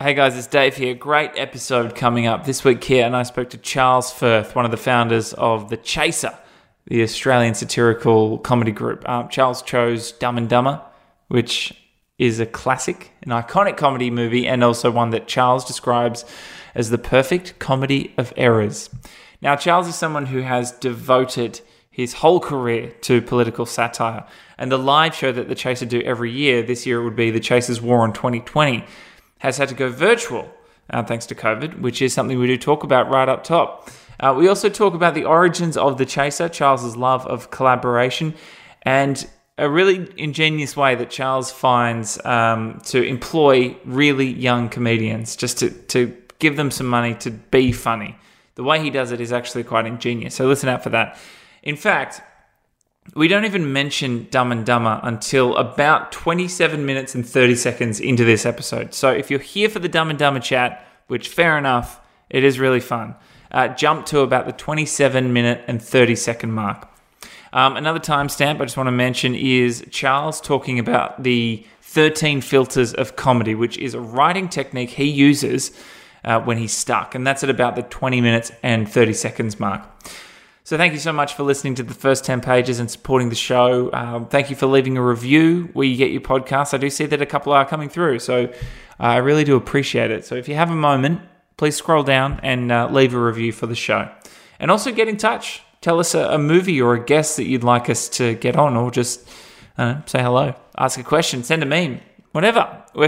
Hey guys, it's Dave here. Great episode coming up this week here, and I spoke to Charles Firth, one of the founders of The Chaser, the Australian satirical comedy group. Charles chose Dumb and Dumber, which is a classic, an iconic comedy movie, and also one that Charles describes as the perfect comedy of errors. Now, Charles is someone who has devoted his whole career to political satire, and the live show that The Chaser do every year, this year it would be The Chaser's War on 2020, has had to go virtual thanks to COVID, which is something we do talk about right up top. We also talk about the origins of The Chaser, Charles's love of collaboration, and a really ingenious way that Charles finds to employ really young comedians, just to give them some money to be funny. The way he does it is actually quite ingenious, so listen out for that. In fact, we don't even mention Dumb and Dumber until about 27 minutes and 30 seconds into this episode. So if you're here for the Dumb and Dumber chat, which fair enough, it is really fun, jump to about the 27 minute and 30 second mark. Another timestamp I just want to mention is Charles talking about the 13 filters of comedy, which is a writing technique he uses when he's stuck. And that's at about the 20 minutes and 30 seconds mark. So thank you so much for listening to the first 10 pages and supporting the show. Thank you for leaving a review where you get your podcasts. I do see that a couple are coming through, so I really do appreciate it. So if you have a moment, please scroll down and leave a review for the show. And also get in touch. Tell us a movie or a guest that you'd like us to get on, or just say hello, ask a question, send a meme, whatever. We're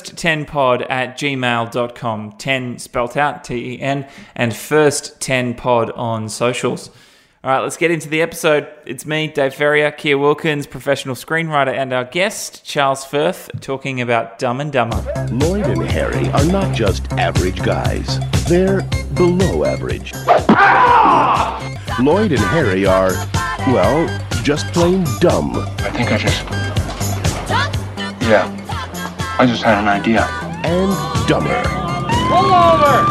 first10pod@gmail.com, 10 spelt out, T-E-N, and first10pod on socials. All right, let's get into the episode. It's me, Dave Ferrier, Kia Wilkins, professional screenwriter, and our guest, Charles Firth, talking about Dumb and Dumber. Lloyd and Harry are not just average guys. They're below average. Ah! Lloyd and Harry are, well, just plain dumb. I think I just had an idea. And dumber. Pull over!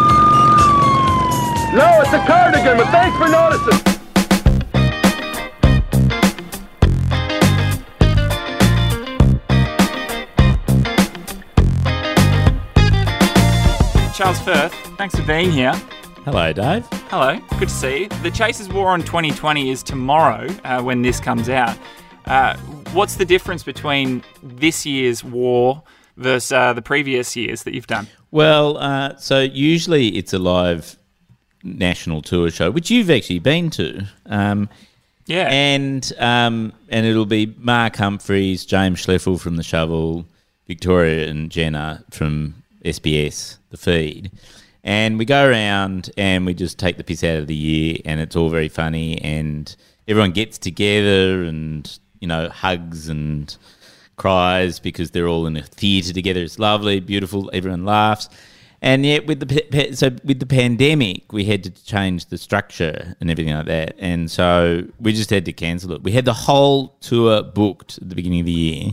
No, it's a cardigan, but thanks for noticing. Charles Firth, thanks for being here. Hello, Dave. Hello, good to see you. The Chaser's War on 2020 is tomorrow when this comes out. What's the difference between this year's war versus the previous years that you've done? Well, so usually it's a live national tour show, which you've actually been to. Yeah. And it'll be Mark Humphries, James Schleffel from The Shovel, Victoria and Jenna from SBS, The Feed. And we go around and we just take the piss out of the year, and it's all very funny, and everyone gets together and, you know, hugs and cries because they're all in a theatre together. It's lovely, beautiful, everyone laughs. And yet with the pandemic, we had to change the structure and everything like that. And so we just had to cancel it. We had the whole tour booked at the beginning of the year.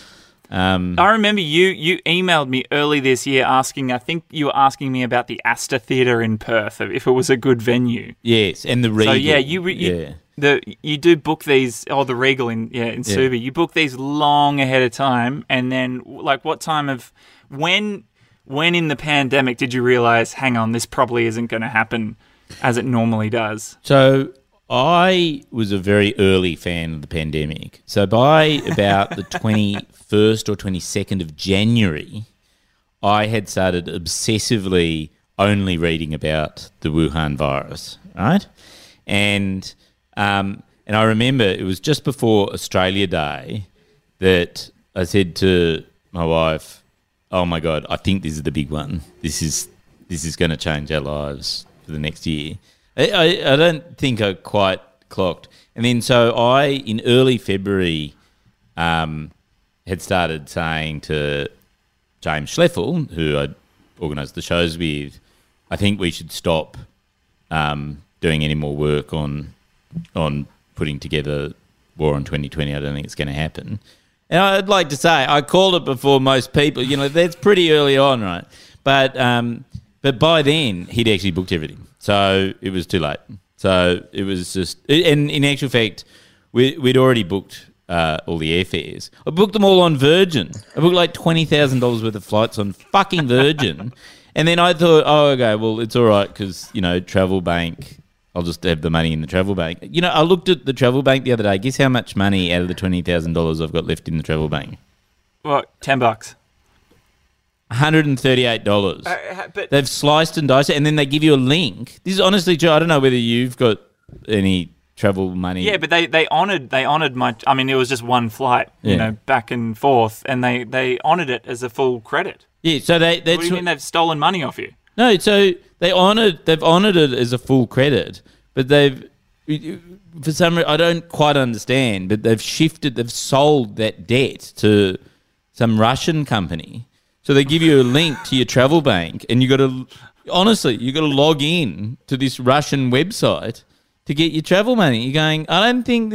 I remember you emailed me early this year asking, I think you were asking me about the Astor Theatre in Perth, if it was a good venue. Yes, and the Regal. So yeah, you do book these, the Regal in Subi. You book these long ahead of time, and then like what time of when in the pandemic did you realise, hang on, this probably isn't going to happen as it normally does? So I was a very early fan of the pandemic. So by about the 21st or 22nd of January, I had started obsessively only reading about the Wuhan virus, right? And I remember it was just before Australia Day that I said to my wife, "Oh my God, I think this is the big one. This is going to change our lives for the next year." I don't think I quite clocked. And then so I, in early February, had started saying to James Schleffel, who I'd organised the shows with, I think we should stop doing any more work on putting together War on 2020. I don't think it's going to happen. And I'd like to say I called it before most people. You know, that's pretty early on, right? But by then he'd actually booked everything, so it was too late. So it was just, and in actual fact, we'd already booked all the airfares. I booked them all on Virgin. I booked like $20,000 worth of flights on fucking Virgin. And then I thought, oh, okay, well, it's all right because, Travel Bank, I'll just have the money in the Travel Bank. I looked at the Travel Bank the other day. Guess how much money out of the $20,000 I've got left in the Travel Bank? What, $10? $138. But They've sliced and diced it, and then they give you a link. This is honestly, Joe, I don't know whether you've got any travel money. yeah, but they honoured my. I mean, it was just one flight, back and forth, and they honoured it as a full credit. Yeah, so What do you mean they've stolen money off you? No, so they've honoured it as a full credit, but for some reason I don't quite understand, but they've sold that debt to some Russian company. So they give you a link to your Travel Bank, and you got to log in to this Russian website to get your travel money. You're going, I don't think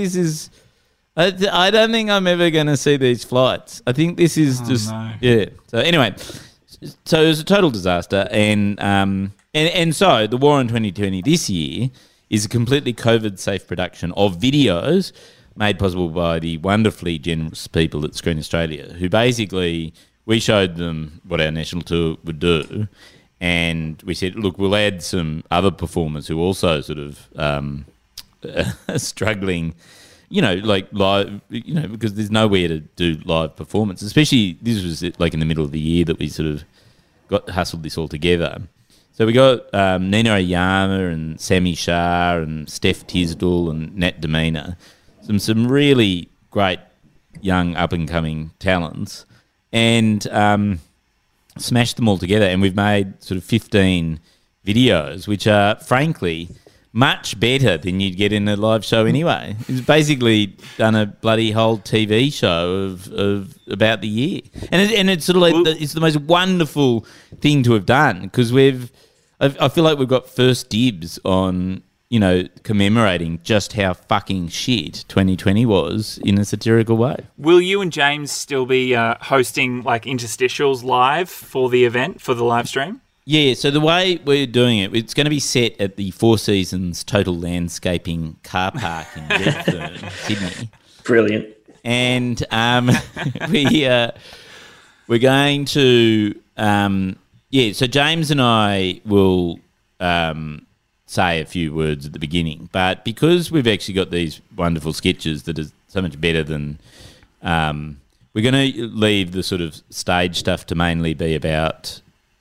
I'm ever going to see these flights. I think this is yeah. So anyway, so it was a total disaster, and so the War on 2020 this year is a completely COVID-safe production of videos made possible by the wonderfully generous people at Screen Australia, who basically, we showed them what our national tour would do, and we said, look, we'll add some other performers who also sort of struggling, like live, because there's nowhere to do live performance. Especially, this was like in the middle of the year that we sort of hustled this all together. So we got Nina Oyama and Sammy Shah and Steph Tisdall and Nat Demeanor, some really great young up-and-coming talents, and smashed them all together. And we've made sort of 15 videos, which are, frankly, much better than you'd get in a live show anyway. It's basically done a bloody whole TV show of about the year. And it's sort of like it's the most wonderful thing to have done, because I feel like we've got first dibs on, commemorating just how fucking shit 2020 was in a satirical way. Will you and James still be hosting like interstitials live for the event, for the live stream? Yeah, so the way we're doing it, it's going to be set at the Four Seasons Total Landscaping car park in Redfern, Sydney. Brilliant. And we're going to... so James and I will say a few words at the beginning, but because we've actually got these wonderful sketches that are so much better than... we're going to leave the sort of stage stuff to mainly be about...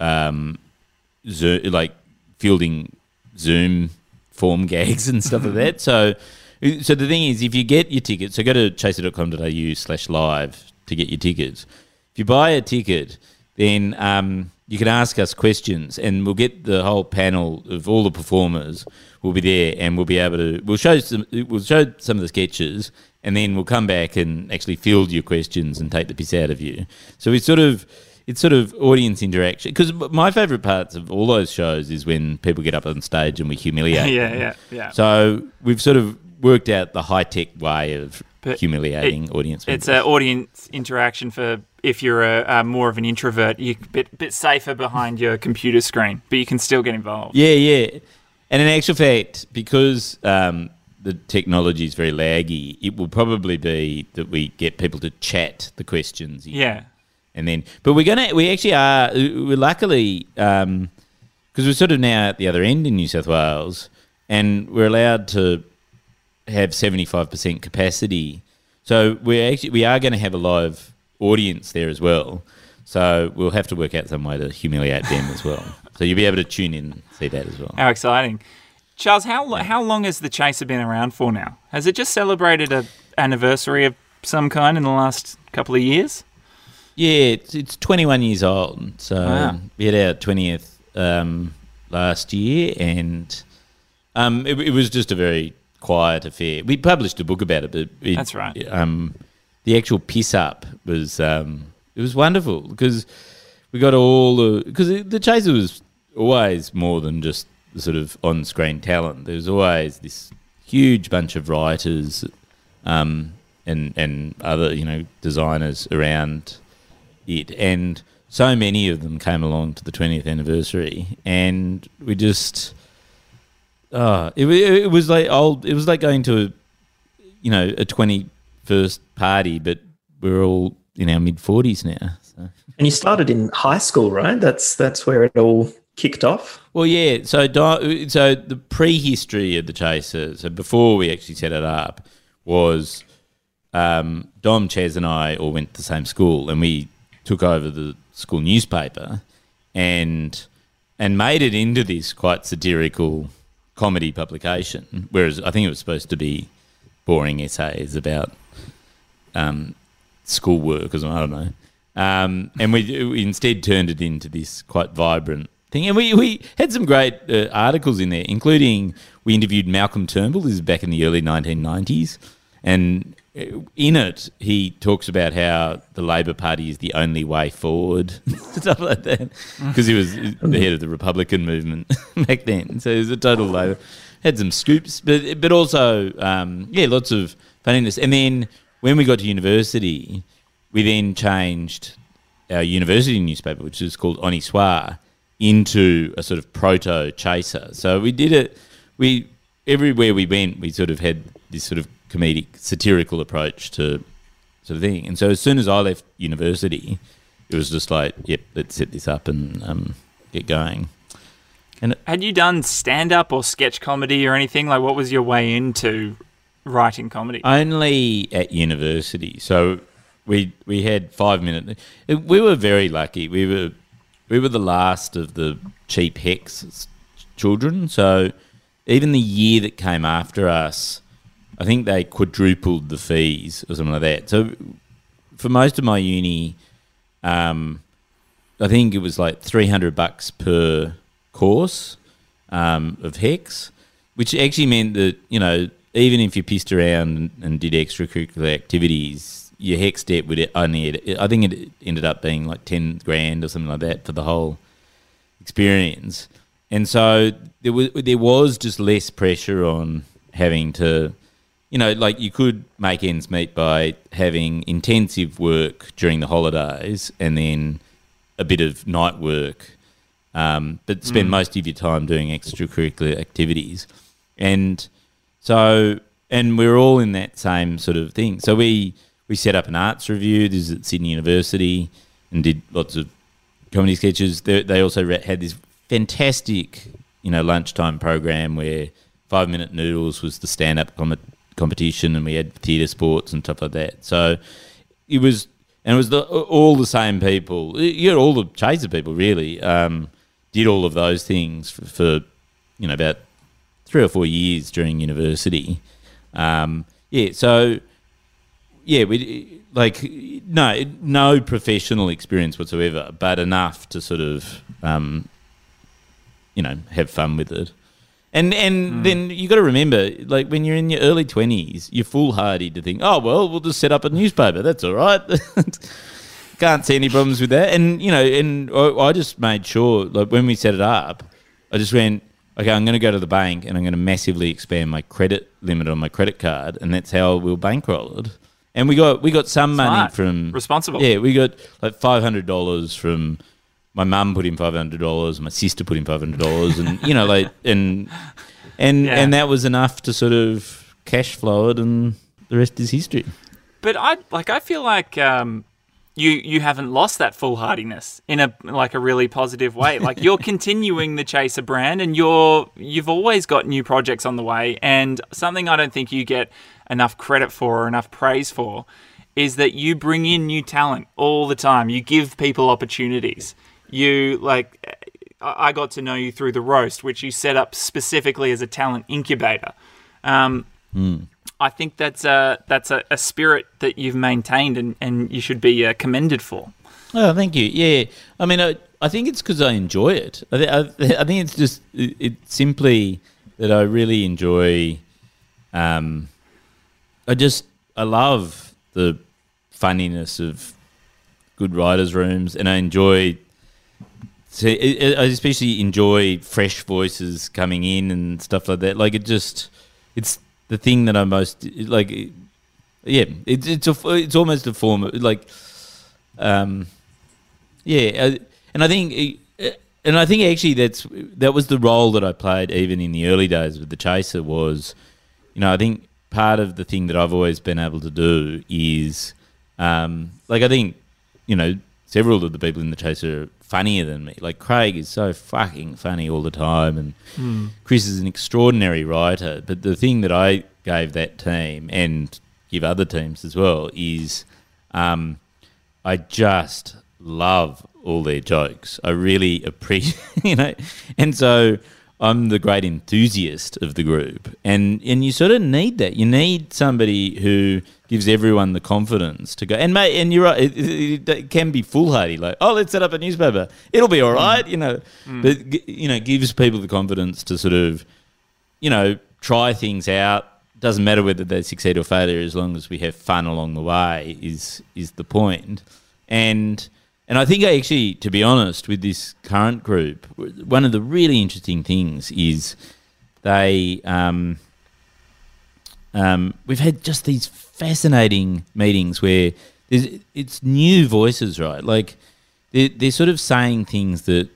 like fielding Zoom form gags and stuff like that. So the thing is, if you get your tickets, so go to chaser.com.au/live to get your tickets. If you buy a ticket, then you can ask us questions, and we'll get the whole panel of all the performers will be there, and we'll be able to we'll show some of the sketches, and then we'll come back and actually field your questions and take the piss out of you. So it's sort of audience interaction, because my favourite parts of all those shows is when people get up on stage and we humiliate them. Yeah. So we've sort of worked out the high-tech way of humiliating audience members. It's an audience interaction for if you're a more of an introvert, you're a bit safer behind your computer screen, but you can still get involved. Yeah. And in actual fact, because the technology is very laggy, it will probably be that we get people to chat the questions. Yeah. And then, but we're luckily, because we're sort of now at the other end in New South Wales, and we're allowed to have 75% capacity. So we are going to have a live audience there as well. So we'll have to work out some way to humiliate them as well. So you'll be able to tune in and see that as well. How exciting. Charles, how long has the Chaser been around for now? Has it just celebrated an anniversary of some kind in the last couple of years? Yeah, it's 21 years old. So wow. We had our 20th last year, and it was just a very quiet affair. We published a book about it, but that's right. The actual piss up was it was wonderful, because we got all because the Chaser was always more than just the sort of on-screen talent. There was always this huge bunch of writers and other designers around it, and so many of them came along to the 20th anniversary, and we just it was like going to a 20 first party, but we're all in our mid-40s now. So. And you started in high school, right? That's where it all kicked off. Well, yeah. So the prehistory of the Chaser, so before we actually set it up, was Dom, Chaz and I all went to the same school, and we took over the school newspaper and made it into this quite satirical comedy publication, whereas I think it was supposed to be boring essays about schoolwork or something, I don't know. And we instead turned it into this quite vibrant thing. And we had some great articles in there, including we interviewed Malcolm Turnbull. This is back in the early 1990s. And in it, he talks about how the Labor Party is the only way forward, stuff like that, because he was the head of the Republican movement back then. So he was a total Labor. Had some scoops, but also, lots of funniness. And then when we got to university, we then changed our university newspaper, which is called On Soir, into a sort of proto-Chaser. So we did it. Everywhere we went, we sort of had this sort of comedic, satirical approach to sort of thing. And so as soon as I left university, it was just like, yep, let's set this up and get going. And had you done stand-up or sketch comedy or anything? Like, what was your way into writing comedy? Only at university. So we had 5 minutes. We were very lucky. We were the last of the cheap Hex children. So even the year that came after us, I think they quadrupled the fees or something like that. So for most of my uni, I think it was like $300 per course of Hex, which actually meant that, you know, even if you pissed around and did extracurricular activities, your Hex debt would only, I think it ended up being like 10 grand or something like that for the whole experience. And so there was just less pressure on having to, you know, like you could make ends meet by having intensive work during the holidays and then a bit of night work, but spend most of your time doing extracurricular activities. And so, and we're all in that same sort of thing. So we set up an arts review. This is at Sydney University, and did lots of comedy sketches. They also had this fantastic, you know, lunchtime program where 5 Minute Noodles was the stand-up competition, and we had theatre sports and stuff like that. So it was all the same people. You know, all the Chaser people really did all of those things for you know, about 3 or 4 years during university. We like no professional experience whatsoever, but enough to sort of you know, have fun with it. And then you got to remember, like when you're in your early 20s, you're foolhardy to think, oh well, we'll just set up a newspaper. That's all right. Can't see any problems with that. And you know, and I just made sure, like when we set it up, I just went, okay, I'm going to go to the bank and I'm going to massively expand my credit limit on my credit card, and that's how we'll bankroll it. And we got some money from responsible. Yeah, we got like $500 from my mum put in $500, my sister put in $500, and you know, like and that was enough to sort of cash flow it, and the rest is history. But I feel like you haven't lost that foolhardiness in a really positive way. Like you're continuing the Chaser brand, and you've always got new projects on the way. And something I don't think you get enough credit for or enough praise for is that you bring in new talent all the time. You give people opportunities. I got to know you through The Roast, which you set up specifically as a talent incubator. I think that's a spirit that you've maintained and you should be commended for. Oh, thank you. Yeah, I mean, I think it's because I enjoy it. I think it's just it's simply that I really enjoy. I love the funniness of good writers' rooms, and I especially enjoy fresh voices coming in and stuff like that. Like it's the thing that I most like. Yeah, it's almost a form of like, and I think actually that was the role that I played even in the early days with the Chaser. Was, you know, I think part of the thing that I've always been able to do is, like, I think, you know, several of the people in the Chaser are funnier than me. Like, Craig is so fucking funny all the time, and Chris is an extraordinary writer. But the thing that I gave that team, and give other teams as well, is I just love all their jokes. I really appreciate, you know, and so I'm the great enthusiast of the group, and you sort of need that. You need somebody who gives everyone the confidence to go. And mate, and you're right, it can be foolhardy, like, oh, let's set up a newspaper, it'll be all right, you know. But you know, gives people the confidence to sort of, you know, try things out. Doesn't matter whether they succeed or failure, as long as we have fun along the way is the point. And I think actually, to be honest, with this current group, one of the really interesting things is they we've had just these fascinating meetings where it's new voices, right? Like they're sort of saying things that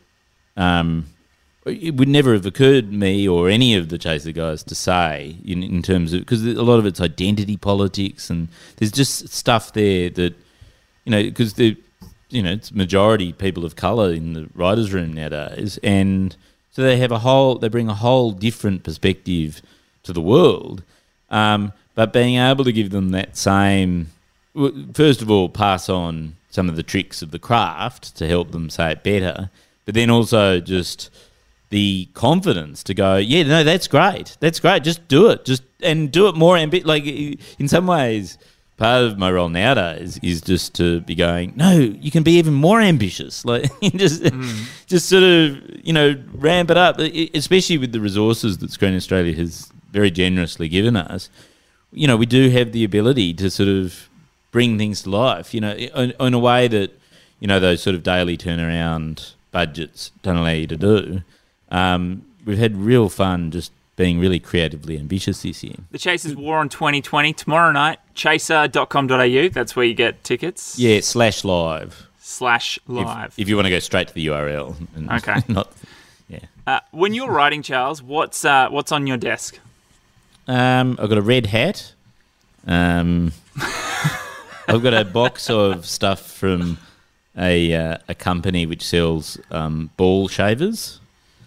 it would never have occurred to me or any of the Chaser guys to say in terms of, because a lot of it's identity politics, and there's just stuff there that, you know, because it's majority people of colour in the writers' room nowadays, and so they bring a whole different perspective to the world. But being able to give them that same, first of all, pass on some of the tricks of the craft to help them say it better, but then also just the confidence to go, yeah, no, that's great, just do it, and do it more like, in some ways, part of my role nowadays is just to be going, no, you can be even more ambitious, like just sort of, you know, ramp it up, especially with the resources that Screen Australia has very generously given us. You know, we do have the ability to sort of bring things to life, you know, in a way that, you know, those sort of daily turnaround budgets don't allow you to do. We've had real fun just being really creatively ambitious this year. The Chasers War on 2020 tomorrow night, chaser.com.au. That's where you get tickets. Yeah, /live. /live. If you want to go straight to the URL. Okay. Yeah. When you're writing, Charles, what's on your desk? I've got a red hat. I've got a box of stuff from a company which sells ball shavers.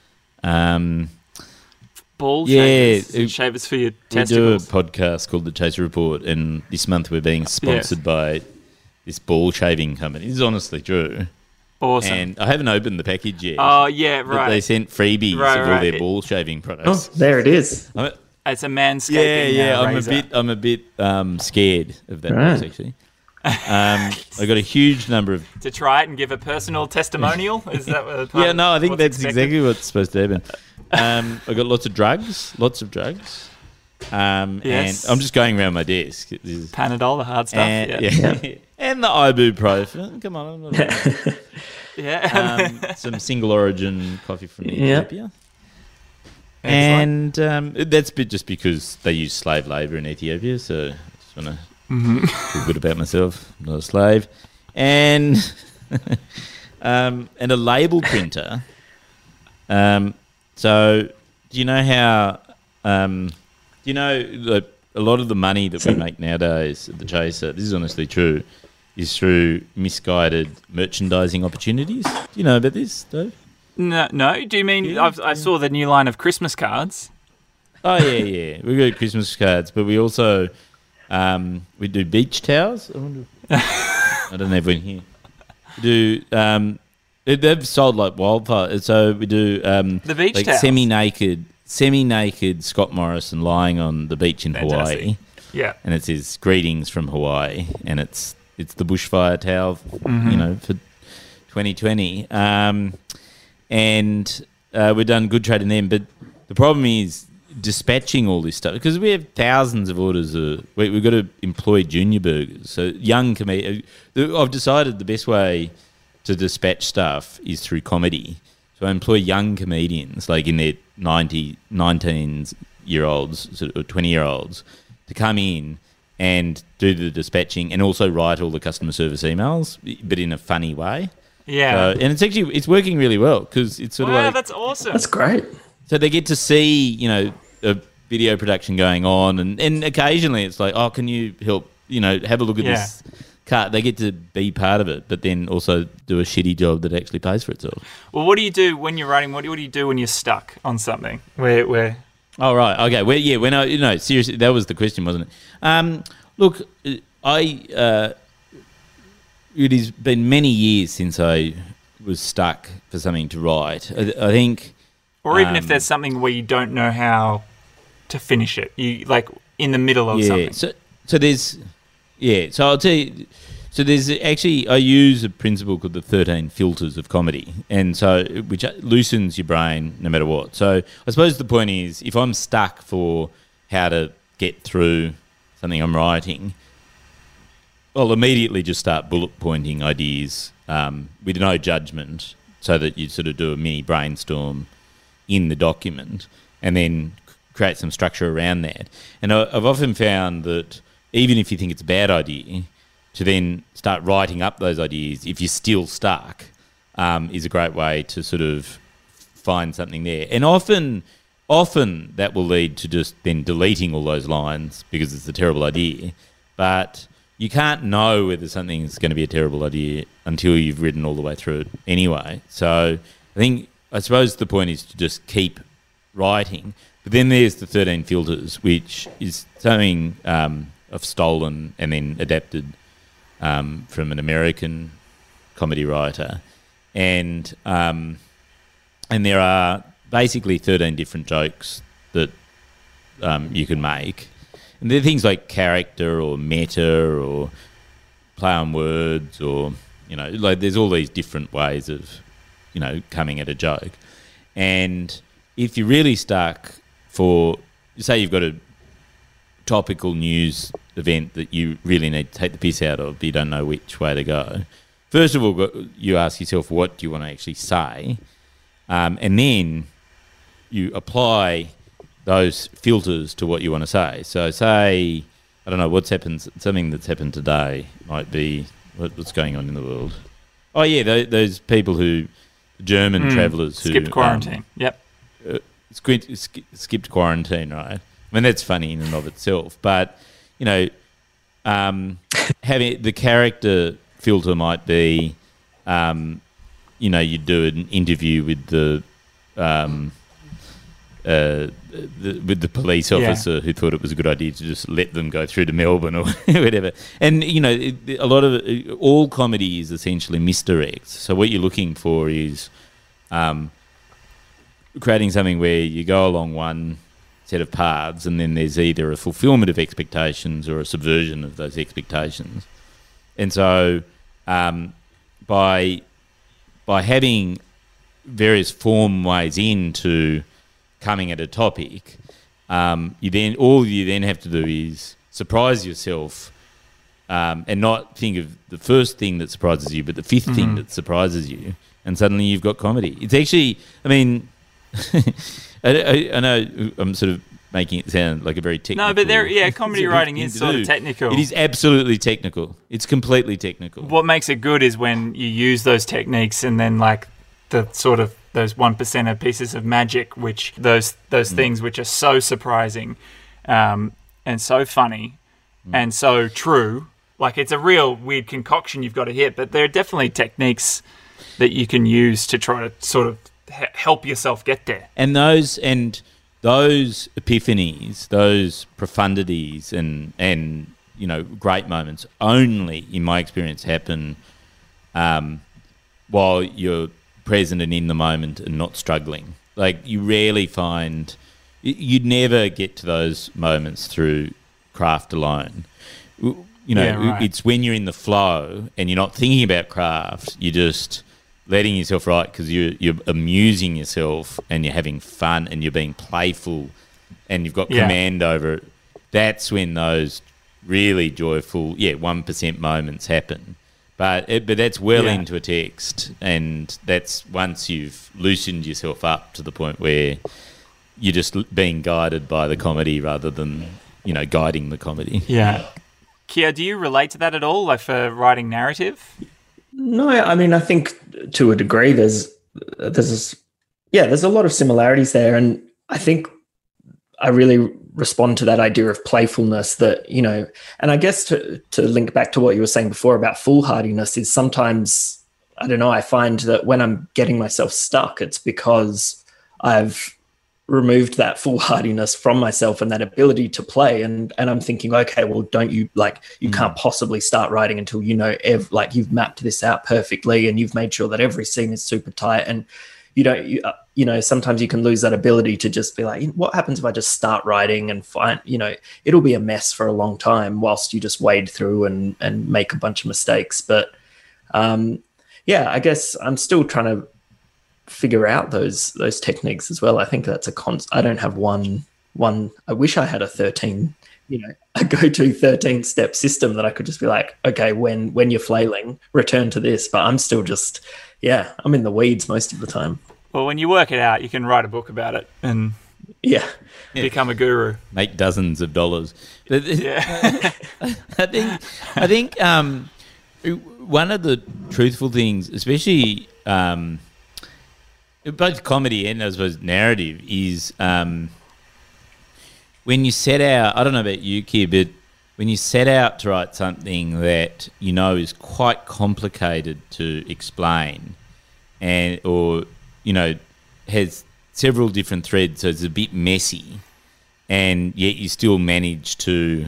Ball shavers? Shavers for your testicles. We do a podcast called The Chaser Report, and this month we're being sponsored by this ball shaving company. This is honestly true. Awesome. And I haven't opened the package yet. Oh, yeah, right. But they sent freebies of all their ball shaving products. Oh, there it is. It's a manscaping I'm a bit scared of that box, actually. I got a huge number of... To try it and give a personal testimonial? Is that what Yeah, no, I think that's expected? exactly what's supposed to happen. I got lots of drugs. Yes. And I'm just going around my desk. Panadol, the hard stuff. And the ibuprofen. Come on. I'm not Yeah. some single origin coffee from Ethiopia. And that's just because they use slave labour in Ethiopia, so I just want to feel good about myself. I'm not a slave. And and a label printer. So do you know how a lot of the money that we make nowadays at the Chaser, this is honestly true, is through misguided merchandising opportunities? Do you know about this, Dave? No. Do you mean I saw the new line of Christmas cards? Oh yeah. We got Christmas cards, but we also we do beach towels. I wonder. I don't have one here. We do. They've sold like wildfire. So we do the beach like towels. semi-naked Scott Morrison lying on the beach in Fantastic. Hawaii. Yeah, and it says greetings from Hawaii, and it's the bushfire towel, you know, for 2020. And we've done good trade in them, but the problem is dispatching all this stuff, because we have thousands of orders. We've got to employ junior burgers, so young comedians. I've decided the best way to dispatch stuff is through comedy. So I employ young comedians, like in their 19-year-olds, sort of 20-year-olds, to come in and do the dispatching and also write all the customer service emails, but in a funny way. Yeah. And it's working really well, because it's sort of like... that's awesome. That's great. So they get to see, you know, video production going on, and occasionally it's like, oh, can you help, have a look at this cut. They get to be part of it, but then also do a shitty job that actually pays for itself. Well, what do you do when you're writing? What do you do when you're stuck on something? Where? Oh, right. Okay. Well, seriously, that was the question, wasn't it? Look, it has been many years since I was stuck for something to write. I think... Or even if there's something where you don't know how to finish it, you like in the middle of something. So there's... Yeah, so I'll tell you... So there's actually... I use a principle called the 13 filters of comedy, and so which loosens your brain no matter what. So I suppose the point is, if I'm stuck for how to get through something I'm writing, I'll immediately just start bullet pointing ideas with no judgment, so that you sort of do a mini brainstorm in the document and then create some structure around that. And I've often found that even if you think it's a bad idea, to then start writing up those ideas, if you're still stuck, is a great way to sort of find something there. And often that will lead to just then deleting all those lines because it's a terrible idea. But you can't know whether something's going to be a terrible idea until you've written all the way through it anyway. So I suppose the point is to just keep writing. But then there's the 13 filters, which is something I've stolen and then adapted from an American comedy writer. And there are basically 13 different jokes that you can make. And they're things like character or meta or play on words or, like there's all these different ways of, coming at a joke. And if you're really stuck for, say you've got a topical news event that you really need to take the piss out of, but you don't know which way to go, first of all, you ask yourself, what do you want to actually say? And then you apply those filters to what you want to say. So say, I don't know, what's happened, something that's happened today might be, what's going on in the world? Oh, yeah, those people German travellers who... Skipped quarantine, yep. Skipped quarantine, right? I mean, that's funny in and of itself. But, having the character filter might be, you do an interview with the police officer who thought it was a good idea to just let them go through to Melbourne or whatever. And, a lot of all comedy is essentially misdirects. So what you're looking for is creating something where you go along one set of paths and then there's either a fulfillment of expectations or a subversion of those expectations. And so by having various form ways into coming at a topic, you then have to do is surprise yourself and not think of the first thing that surprises you, but the fifth thing that surprises you, and suddenly you've got comedy. It's actually, I mean, I know I'm sort of making it sound like a very technical... No, but comedy writing is sort of technical. It is absolutely technical. It's completely technical. What makes it good is when you use those techniques and then like the sort of those 1% pieces of magic, which those things which are so surprising and so funny and so true. Like it's a real weird concoction you've got to hit, but there are definitely techniques that you can use to try to sort of help yourself get there. And those epiphanies, those profundities and great moments only, in my experience, happen while you're present and in the moment and not struggling. Like you rarely find... You'd never get to those moments through craft alone. It's when you're in the flow and you're not thinking about craft, you're just letting yourself write because you're amusing yourself and you're having fun and you're being playful and you've got command over it. That's when those really joyful, 1% moments happen. But that's well into a text, and that's once you've loosened yourself up to the point where you're just being guided by the comedy rather than, guiding the comedy. Yeah. Kia, do you relate to that at all, like for writing narrative? No, I mean, I think to a degree there's a lot of similarities there, and I think I really respond to that idea of playfulness that, you know, and I guess to link back to what you were saying before about foolhardiness is sometimes, I don't know, I find that when I'm getting myself stuck, it's because I've removed that foolhardiness from myself and that ability to play. And I'm thinking, okay, well, don't you you can't possibly start writing until, you know, you've mapped this out perfectly and you've made sure that every scene is super tight. And you know, sometimes you can lose that ability to just be like, what happens if I just start writing and find, you know, it'll be a mess for a long time whilst you just wade through and make a bunch of mistakes. But yeah, I guess I'm still trying to figure out those techniques as well. I think that's I don't have one. I wish I had a go-to 13-step system that I could just be like, okay, when you're flailing, return to this. But I'm still just, I'm in the weeds most of the time. Well, when you work it out, you can write a book about it and become a guru. Make dozens of dollars. But Yeah. I think one of the truthful things, especially both comedy and I suppose narrative, is when you set out, I don't know about you, Keir, but when you set out to write something that you know is quite complicated to explain or you know, has several different threads, so it's a bit messy, and yet you still manage to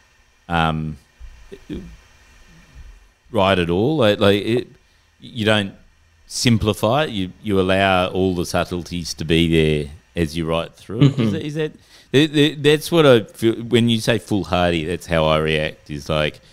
write it all. You don't simplify it. You allow all the subtleties to be there as you write through. Mm-hmm. That's what I feel when you say foolhardy. That's how I react. Is like,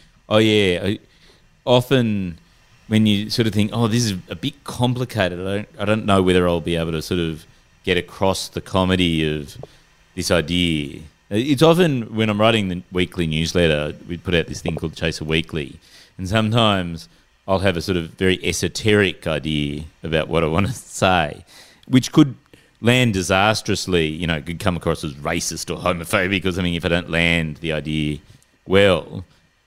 often. When you sort of think, oh, this is a bit complicated, I don't know whether I'll be able to sort of get across the comedy of this idea. It's often when I'm writing the weekly newsletter, we put out this thing called Chaser Weekly, and sometimes I'll have a sort of very esoteric idea about what I want to say, which could land disastrously, you know, could come across as racist or homophobic or something if I don't land the idea well.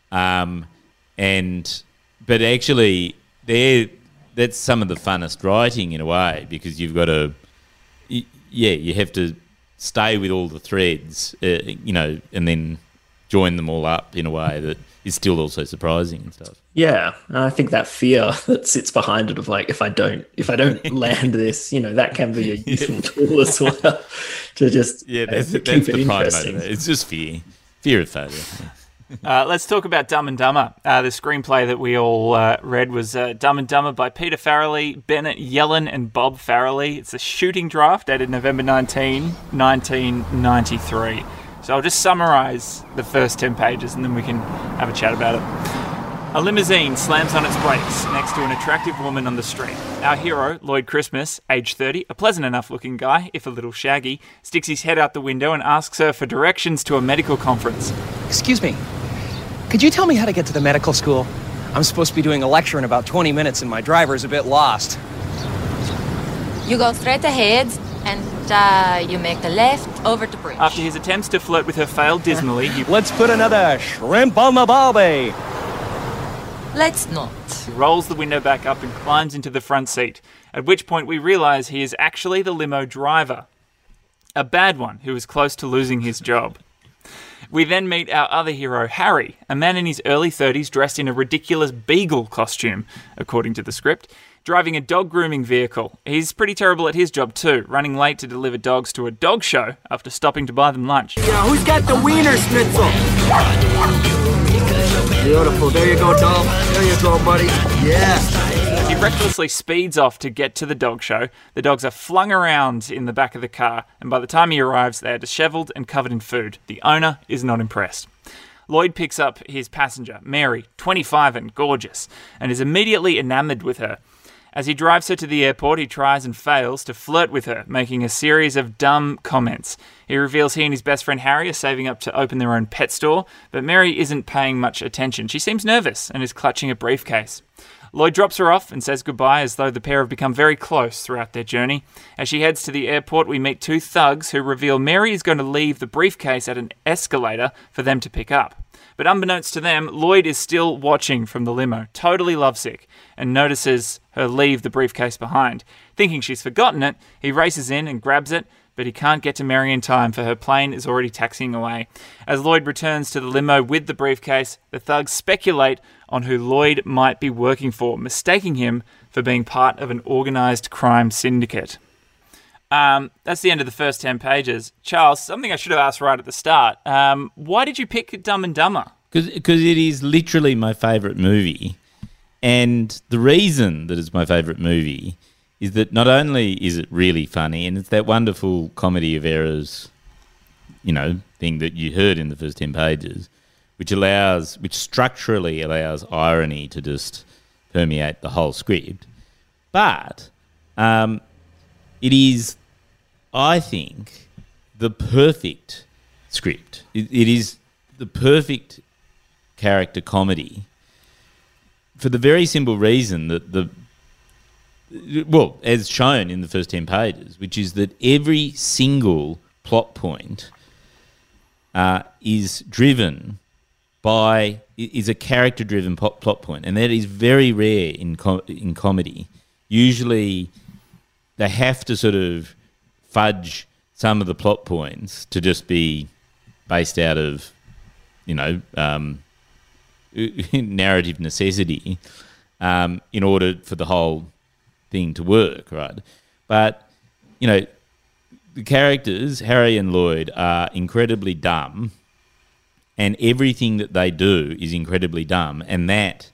But actually, that's some of the funnest writing in a way, because you've got to, you have to stay with all the threads, you know, and then join them all up in a way that is still also surprising and stuff. Yeah, and I think that fear that sits behind it of like, if I don't land this, you know, that can be a useful tool as well to just that's keep the it interesting. It's just fear of failure. Let's talk about Dumb and Dumber. The screenplay that we all read was Dumb and Dumber by Peter Farrelly, Bennett Yellen, and Bob Farrelly. It's a shooting draft dated November 19, 1993. So I'll just summarise the first 10 pages and then we can have a chat about it. A limousine slams on its brakes next to an attractive woman on the street. Our hero, Lloyd Christmas, age 30, a pleasant enough looking guy, if a little shaggy, sticks his head out the window and asks her for directions to a medical conference. Excuse me. Could you tell me how to get to the medical school? I'm supposed to be doing a lecture in about 20 minutes and my driver's a bit lost. You go straight ahead and you make the left over the bridge. After his attempts to flirt with her fail dismally, he Let's put another shrimp on the barbie. Let's not. rolls the window back up and climbs into the front seat, at which point we realise he is actually the limo driver. A bad one who is close to losing his job. We then meet our other hero, Harry, a man in his early 30s dressed in a ridiculous beagle costume, according to the script, driving a dog grooming vehicle. He's pretty terrible at his job too, running late to deliver dogs to a dog show after stopping to buy them lunch. Yeah, who's got the wiener schnitzel? Beautiful. There you go, doll. There you go, buddy. Yeah. As he recklessly speeds off to get to the dog show, the dogs are flung around in the back of the car, and by the time he arrives, they are dishevelled and covered in food. The owner is not impressed. Lloyd picks up his passenger, Mary, 25 and gorgeous, and is immediately enamoured with her. As he drives her to the airport, he tries and fails to flirt with her, making a series of dumb comments. He reveals he and his best friend Harry are saving up to open their own pet store, but Mary isn't paying much attention. She seems nervous and is clutching a briefcase. Lloyd drops her off and says goodbye as though the pair have become very close throughout their journey. As she heads to the airport, we meet two thugs who reveal Mary is going to leave the briefcase at an escalator for them to pick up. But unbeknownst to them, Lloyd is still watching from the limo, totally lovesick, and notices her leave the briefcase behind. Thinking she's forgotten it, he races in and grabs it, but he can't get to Mary in time for her plane is already taxiing away. As Lloyd returns to the limo with the briefcase, the thugs speculate on who Lloyd might be working for, mistaking him for being part of an organised crime syndicate. That's the end of the first 10 pages. Charles, something I should have asked right at the start. Why did you pick Dumb and Dumber? Because it is literally my favourite movie. And the reason that it's my favourite movie is that not only is it really funny, and it's that wonderful comedy of errors, thing that you heard in the first 10 pages, which structurally allows irony to just permeate the whole script. But it is, I think, the perfect script. It is the perfect character comedy for the very simple reason that as shown in the first 10 pages, which is that every single plot point is a character-driven plot point, and that is very rare in comedy. Usually, they have to sort of fudge some of the plot points to just be based out of, narrative necessity in order for the whole thing to work, right? But, the characters, Harry and Lloyd, are incredibly dumb, and everything that they do is incredibly dumb, and that,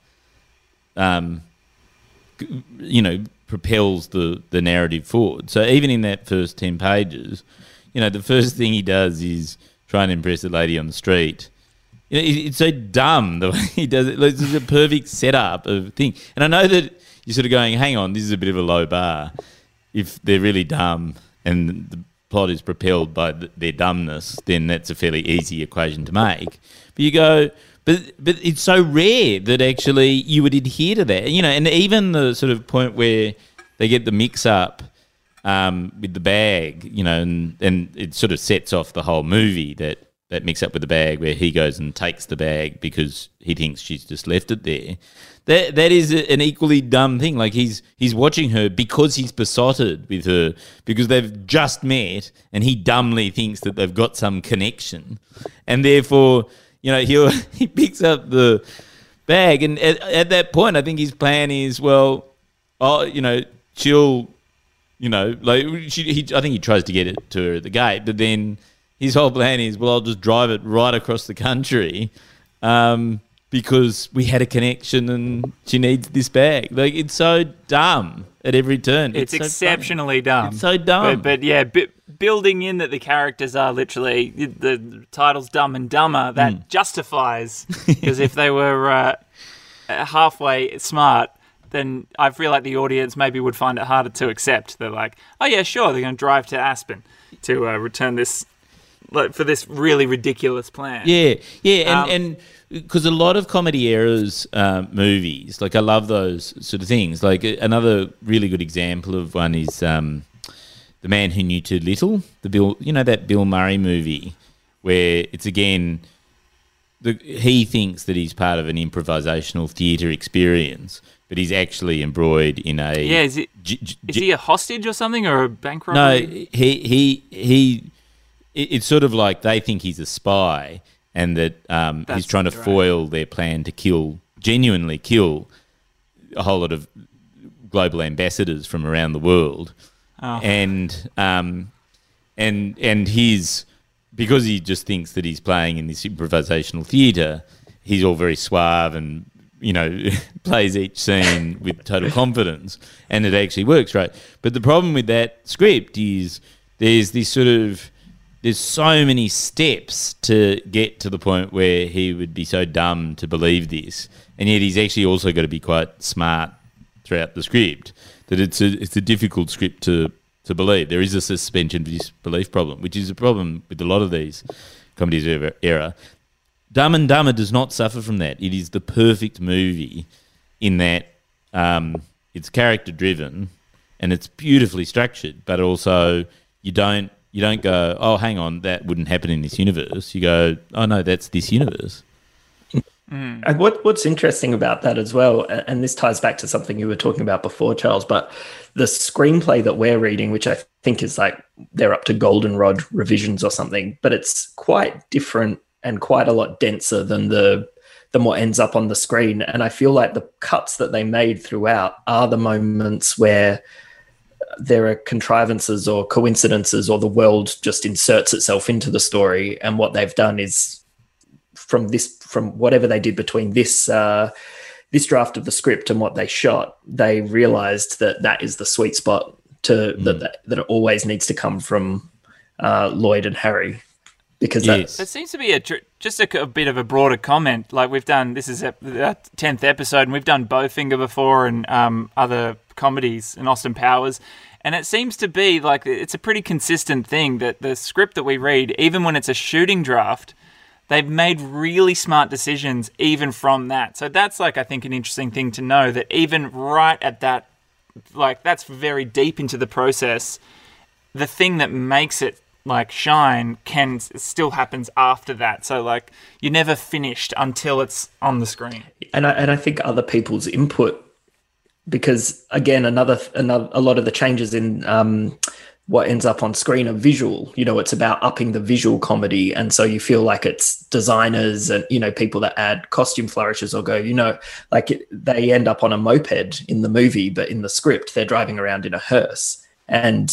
propels the narrative forward. So even in that first 10 pages, the first thing he does is try and impress a lady on the street. It's so dumb the way he does it. It's just a perfect setup of thing. And I know that you're sort of going, hang on, this is a bit of a low bar. If they're really dumb and the plot is propelled by their dumbness, then that's a fairly easy equation to make. But you go, but it's so rare that actually you would adhere to that. And even the sort of point where they get the mix-up with the bag, and it sort of sets off the whole movie, that mix up with the bag where he goes and takes the bag because he thinks she's just left it there. That is an equally dumb thing. Like he's watching her because he's besotted with her because they've just met and he dumbly thinks that they've got some connection. And therefore, he picks up the bag, and at that point I think his plan is, she'll, I think he tries to get it to her at the gate, but then his whole plan is, I'll just drive it right across the country because we had a connection and she needs this bag. Like, it's so dumb at every turn. It's so exceptionally dumb. It's so dumb. But building in that the characters are literally, the title's Dumb and Dumber, that justifies, because if they were halfway smart, then I feel like the audience maybe would find it harder to accept. They're like, oh yeah, sure, they're going to drive to Aspen to return this, for this really ridiculous plan. Yeah, and because a lot of comedy errors movies, like I love those sort of things. Like another really good example of one is The Man Who Knew Too Little, that Bill Murray movie, where it's again, he thinks that he's part of an improvisational theatre experience, but he's actually embroiled in a... Yeah, is he a hostage or something, or a bank robbery? No, it's sort of like they think he's a spy and that he's trying to foil their plan to genuinely kill a whole lot of global ambassadors from around the world. Oh. And because he just thinks that he's playing in this improvisational theatre, he's all very suave and, plays each scene with total confidence, and it actually works, right? But the problem with that script is there's so many steps to get to the point where he would be so dumb to believe this, and yet he's actually also got to be quite smart throughout the script, that it's a difficult script to believe. There is a suspension of disbelief problem, which is a problem with a lot of these comedies of error. Dumb and Dumber does not suffer from that. It is the perfect movie in that it's character-driven and it's beautifully structured, but also you don't go, oh, hang on, that wouldn't happen in this universe. You go, oh, no, that's this universe. And what's interesting about that as well, and this ties back to something you were talking about before, Charles, but the screenplay that we're reading, which I think is like they're up to goldenrod revisions or something, but it's quite different and quite a lot denser than what ends up on the screen. And I feel like the cuts that they made throughout are the moments where there are contrivances or coincidences, or the world just inserts itself into the story. And what they've done is, from whatever they did between this draft of the script and what they shot, they realized that is the sweet spot that it always needs to come from Lloyd and Harry, because it seems to be just a bit of a broader comment. Like this is the 10th episode, and we've done Bowfinger before and other comedies and Austin Powers. And it seems to be like it's a pretty consistent thing that the script that we read, even when it's a shooting draft, they've made really smart decisions even from that. So that's I think an interesting thing to know, that even right at that, that's very deep into the process. The thing that makes it shine still happens after that. So you're never finished until it's on the screen. And I think other people's input, because again, a lot of the changes in what ends up on screen are visual. It's about upping the visual comedy. And so you feel like it's designers and, people that add costume flourishes or go, they end up on a moped in the movie, but in the script, they're driving around in a hearse. And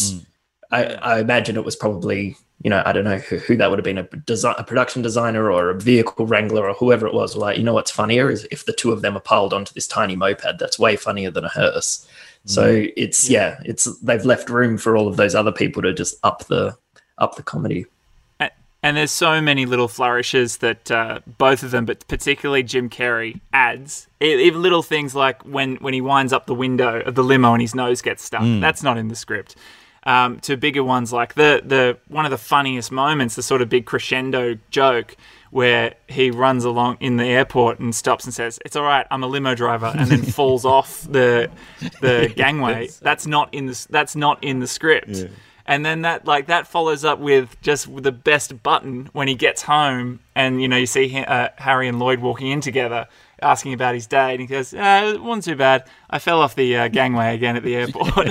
I imagine it was probably, I don't know who that would have been, a production designer or a vehicle wrangler or whoever it was. What's funnier is if the two of them are piled onto this tiny moped, that's way funnier than a hearse. So they've left room for all of those other people to just up the comedy. And there's so many little flourishes that both of them, but particularly Jim Carrey, adds. Even little things like when he winds up the window of the limo and his nose gets stuck. That's not in the script. To bigger ones like the one of the funniest moments, the sort of big crescendo joke where he runs along in the airport and stops and says, "It's all right, I'm a limo driver," and then falls off the gangway. That's not in the script. Yeah. And then that follows up with just the best button when he gets home, and you see Harry and Lloyd walking in together, asking about his day, and he goes, "It wasn't too bad. I fell off the gangway again at the airport."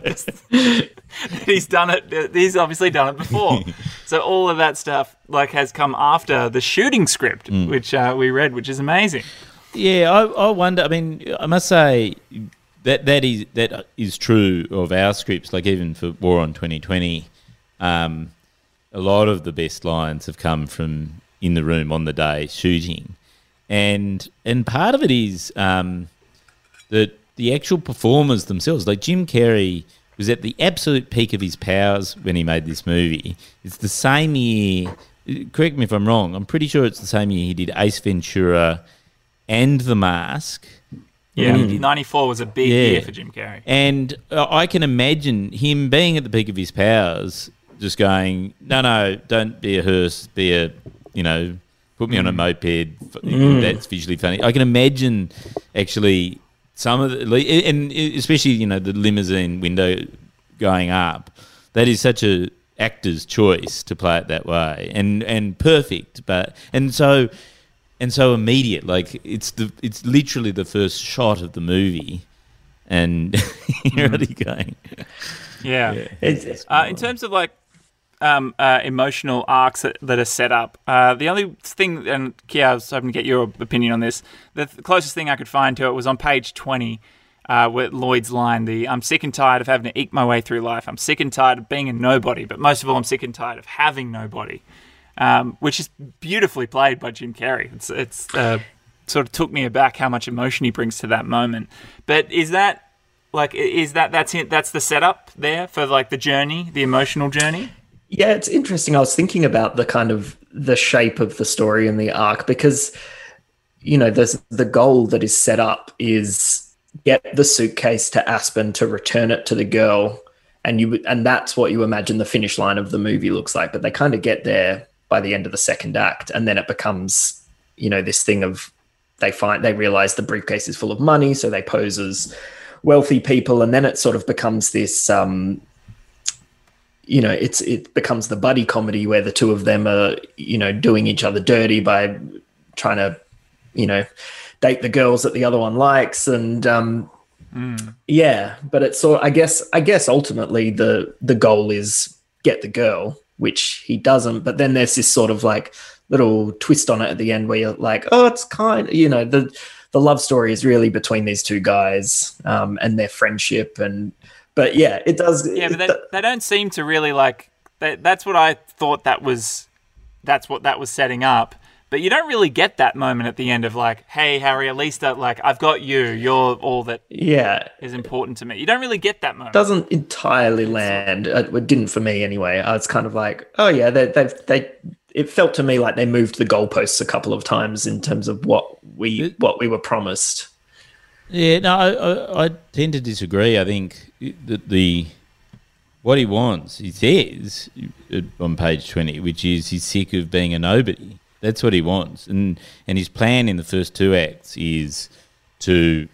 He's done it. He's obviously done it before. So all of that stuff has come after the shooting script, which we read, which is amazing. Yeah, I wonder. I mean, I must say that is true of our scripts. Even for War on 2020, a lot of the best lines have come from in the room on the day shooting. And part of it is that the actual performers themselves, Jim Carrey was at the absolute peak of his powers when he made this movie. It's the same year, correct me if I'm wrong, I'm pretty sure it's the same year he did Ace Ventura and The Mask. Yeah, 94 was a big year for Jim Carrey. And I can imagine him being at the peak of his powers, just going, no, don't be a hearse, be a, put me on a moped. That's visually funny. I can imagine actually some of the, and especially the limousine window going up. That is such a actor's choice to play it that way, and perfect. And so immediate. It's literally the first shot of the movie, and you're already going. Yeah. In terms of emotional arcs that are set up. The only thing, and Kia, I was hoping to get your opinion on this, the closest thing I could find to it was on page 20, with Lloyd's line, "I'm sick and tired of having to eke my way through life. I'm sick and tired of being a nobody, but most of all, I'm sick and tired of having nobody," which is beautifully played by Jim Carrey. It's sort of took me aback how much emotion he brings to that moment. But that's it? That's the setup there for the journey, the emotional journey? Yeah, it's interesting. I was thinking about the kind of the shape of the story and the arc, because, there's the goal that is set up is get the suitcase to Aspen to return it to the girl. And that's what you imagine the finish line of the movie looks like. But they kind of get there by the end of the second act. And then it becomes, this thing of they realize the briefcase is full of money. So they pose as wealthy people. And then it sort of becomes this, it becomes the buddy comedy where the two of them are, doing each other dirty by trying to date the girls that the other one likes, and yeah. But it's I guess ultimately the goal is get the girl, which he doesn't. But then there's this sort of like little twist on it at the end where you're like, oh, it's kind of, the love story is really between these two guys and their friendship. But yeah, it does. Yeah, but they don't seem to really like. That's what I thought that's what that was setting up. But you don't really get that moment at the end of like, hey, Harry, at least like I've got you. You're all that is important to me. You don't really get that moment. Doesn't entirely land. It didn't for me anyway. I was kind of like, oh yeah, it felt to me like they moved the goalposts a couple of times in terms of what we were promised. Yeah, no, I tend to disagree. I think that what he wants, he says on page 20, which is he's sick of being a nobody. That's what he wants. And his plan in the first two acts is to,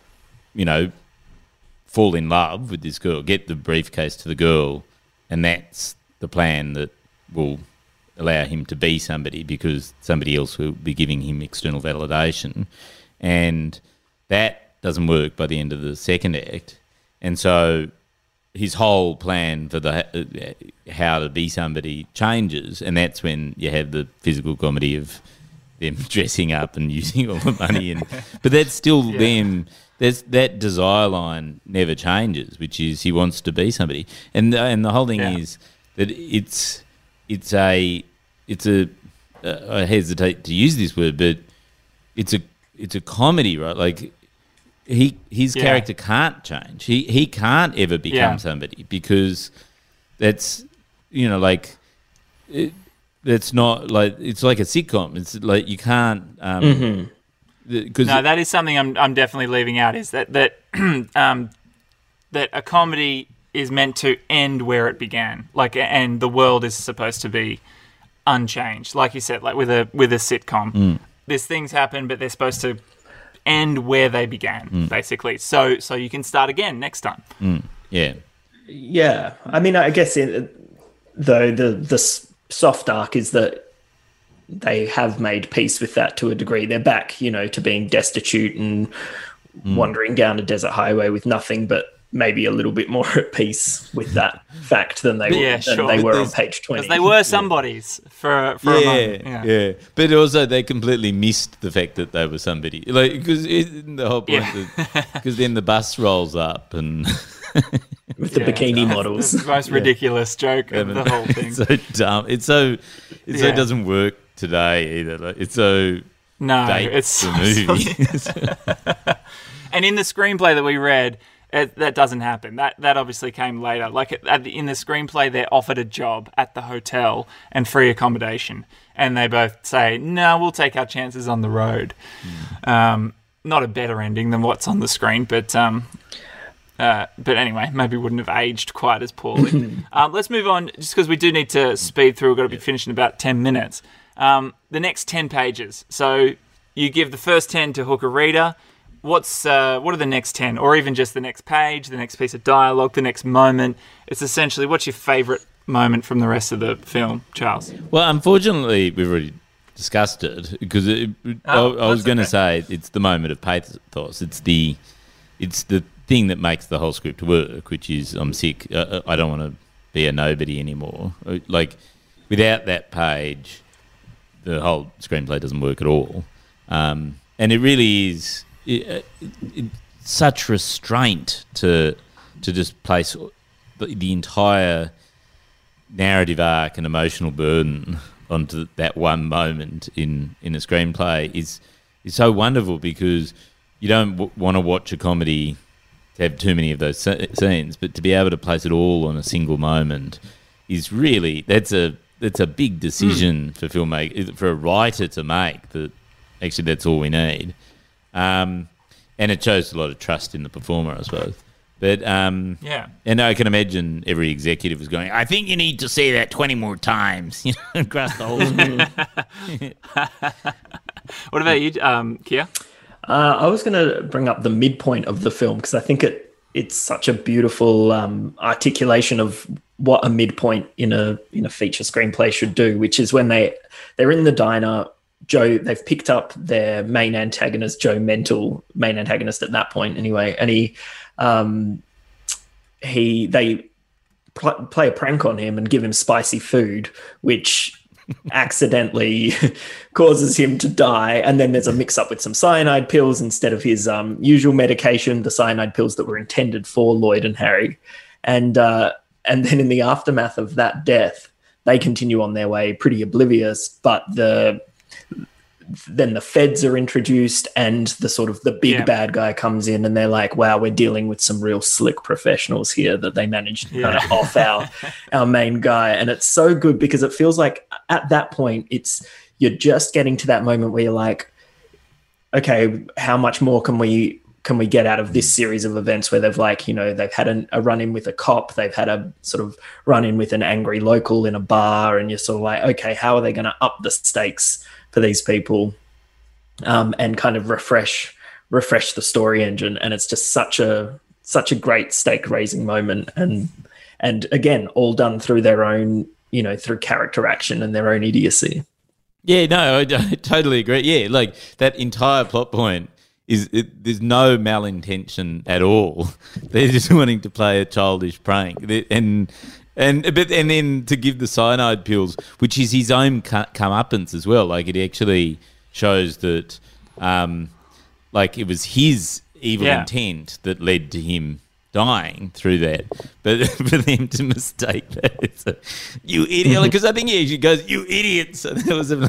fall in love with this girl, get the briefcase to the girl, and that's the plan that will allow him to be somebody, because somebody else will be giving him external validation. And that doesn't work by the end of the second act. And so his whole plan for how to be somebody changes, and that's when you have the physical comedy of them dressing up and using all the money. But that's still them. That desire line never changes, which is he wants to be somebody. And the whole thing is that it's a I hesitate to use this word, but it's a comedy, right? Like his character can't change. He can't ever become somebody, because that's that's not like, it's like a sitcom. It's like you can't. That is something I'm definitely leaving out, is that that a comedy is meant to end where it began, like, and the world is supposed to be unchanged, like you said, like with a sitcom. These things happen, but they're supposed to end where they began, basically. So you can start again next time. Yeah. I mean, I guess though the soft arc is that they have made peace with that to a degree. They're back, to being destitute and wandering down a desert highway with nothing, but maybe a little bit more at peace with that fact than they were on page 20. Because they were somebodies for a moment. Yeah. But also they completely missed the fact that they were somebody. Like, because the whole point, because then the bus rolls up and with the bikini models. It's the most ridiculous joke of the whole thing. It's so dumb. It doesn't work today either. Like, it's so it's the movie. And in the screenplay that we read, that doesn't happen. That obviously came later. Like in the screenplay, they're offered a job at the hotel and free accommodation, and they both say, "No, we'll take our chances on the road." Not a better ending than what's on the screen, but anyway, maybe wouldn't have aged quite as poorly. Let's move on, just because we do need to speed through. We've got to be finished in about 10 minutes. The next 10 pages. So you give the first 10 to hook a reader. What are the next 10, or even just the next page, the next piece of dialogue, the next moment? It's essentially, what's your favourite moment from the rest of the film, Charles? Well, unfortunately, we've already discussed it, because I was going to say it's the moment of pathos. It's the thing that makes the whole script work, which is, I'm sick. I don't want to be a nobody anymore. Like, without that page, the whole screenplay doesn't work at all. And it really is such restraint to just place the entire narrative arc and emotional burden onto that one moment in a screenplay is so wonderful, because you don't want to watch a comedy to have too many of those scenes, but to be able to place it all on a single moment is really, that's a big decision for for a writer to make, that actually that's all we need. And it shows a lot of trust in the performer, I suppose. But and I can imagine every executive was going, I think you need to say that 20 more times, across the whole screen. What about you, Kia? I was going to bring up the midpoint of the film, because I think it's such a beautiful articulation of what a midpoint in a feature screenplay should do, which is when they're in the diner they've picked up their main antagonist, Joe Mental, main antagonist at that point anyway, and they play a prank on him and give him spicy food, which accidentally causes him to die. And then there's a mix-up with some cyanide pills instead of his usual medication, the cyanide pills that were intended for Lloyd and Harry. And then in the aftermath of that death, they continue on their way pretty oblivious, but then the feds are introduced and the sort of the big bad guy comes in, and they're like, wow, we're dealing with some real slick professionals here, that they managed to kind of off our main guy. And it's so good because it feels like at that point you're just getting to that moment where you're like, okay, how much more can we get out of this series of events where they've they've had a run-in with a cop, they've had a sort of run-in with an angry local in a bar, and you're sort of like, okay, how are they going to up the stakes for these people, and kind of refresh the story engine? And it's just such a great stake-raising moment, and again, all done through their own, through character action and their own idiocy. Yeah, no, I totally agree. Yeah, like that entire plot point there's no malintention at all. They're just wanting to play a childish prank, and then to give the cyanide pills, which is his own comeuppance as well. Like, it actually shows that, it was his evil intent that led to him dying through that. But for them to mistake that, it's you idiot. Because I think he goes, "You idiots." So that was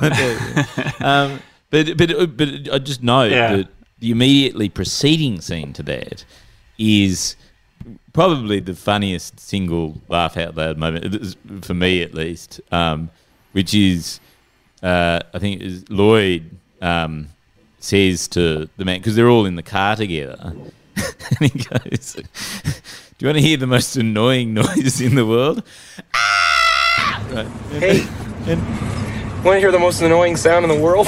but I just know that the immediately preceding scene to that is probably the funniest single laugh out loud moment, for me at least, which is, I think, is Lloyd says to the man, because they're all in the car together, and he goes, "Do you want to hear the most annoying noise in the world?" Right. Hey, want to hear the most annoying sound in the world?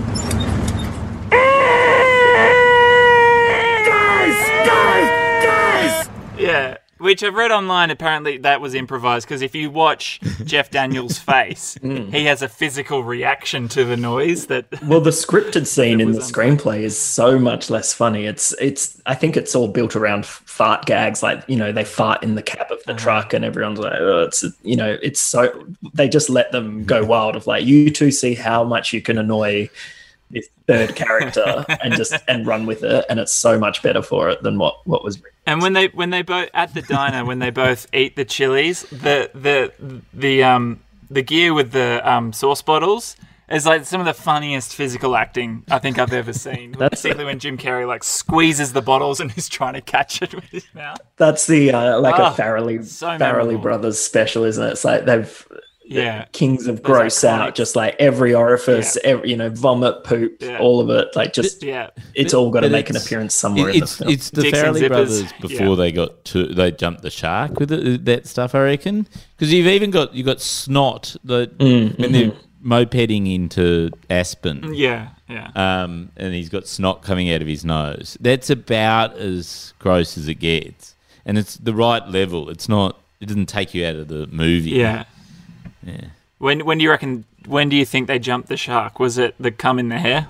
Yeah, which I've read online, apparently that was improvised, because if you watch Jeff Daniels' face, he has a physical reaction to the noise that... Well, the scripted scene in the screenplay is so much less funny. I think it's all built around fart gags, like, they fart in the cab of the truck and everyone's like, oh, it's so... They just let them go wild of like, you two see how much you can annoy this third character and run with it, and it's so much better for it than what was written. And when they both at the diner, when they both eat the chilies, the gear with the sauce bottles is like some of the funniest physical acting I think I've ever seen. Particularly when Jim Carrey squeezes the bottles and is trying to catch it with his mouth. That's the a Farrelly Brothers special, isn't it? It's like they've kings of gross out, just like every orifice, every, vomit, poop, all of it. Like it's all got to make an appearance somewhere in the film. It's the Farrelly Brothers before they jumped the shark with that stuff, I reckon. Because you've got Snot when they're mopeding into Aspen. And he's got snot coming out of his nose. That's about as gross as it gets, and it's the right level. It doesn't take you out of the movie. Yeah. When do you reckon? When do you think they jumped the shark? Was it the cum in the hair?